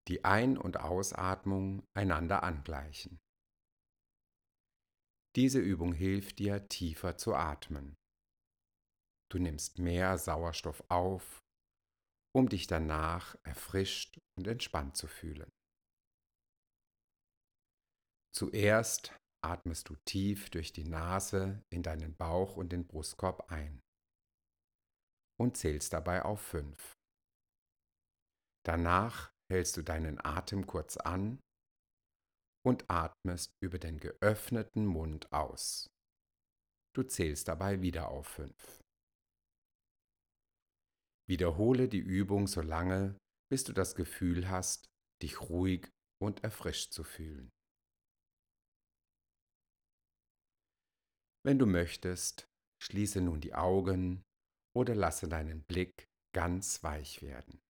die Ein- und Ausatmung einander angleichen. Diese Übung hilft dir, tiefer zu atmen. Du nimmst mehr Sauerstoff auf, um dich danach erfrischt und entspannt zu fühlen. Zuerst atmest du tief durch die Nase in deinen Bauch und den Brustkorb ein und zählst dabei auf 5. Danach hältst du deinen Atem kurz an und atmest über den geöffneten Mund aus. Du zählst dabei wieder auf 5. Wiederhole die Übung so lange, bis du das Gefühl hast, dich ruhig und erfrischt zu fühlen. Wenn du möchtest, schließe nun die Augen oder lasse deinen Blick ganz weich werden.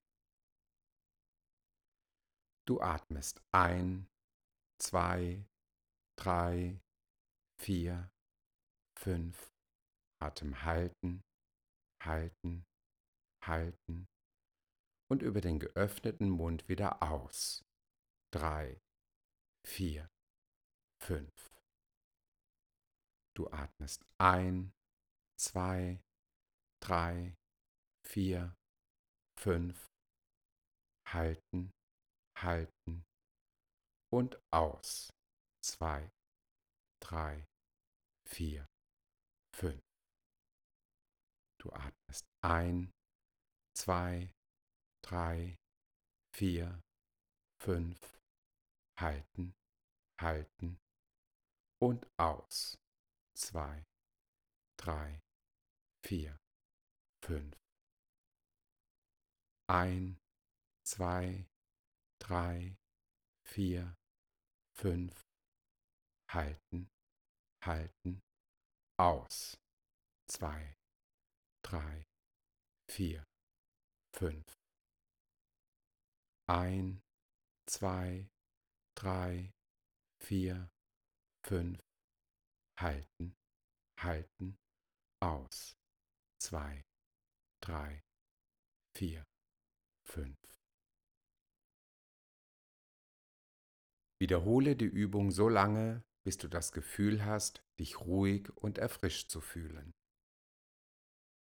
Du atmest ein, 2, 3, 4, 5. Atem halten, halten, halten und über den geöffneten Mund wieder aus. 3, 4, 5. Du atmest ein, 2, 3, 4, 5. Halten, halten und aus. 2, 3, 4, 5. Du atmest ein, 2, 3, 4, 5. Halten, halten und aus. 2, 3, 4, 5. Ein, 2, 3, 4, 5. Halten, halten, aus. 2, 3, 4, 5. Ein, 2, 3, 4, 5. Halten, halten, aus. 2, 3, 4, 5. Wiederhole die Übung so lange, bis du das Gefühl hast, dich ruhig und erfrischt zu fühlen.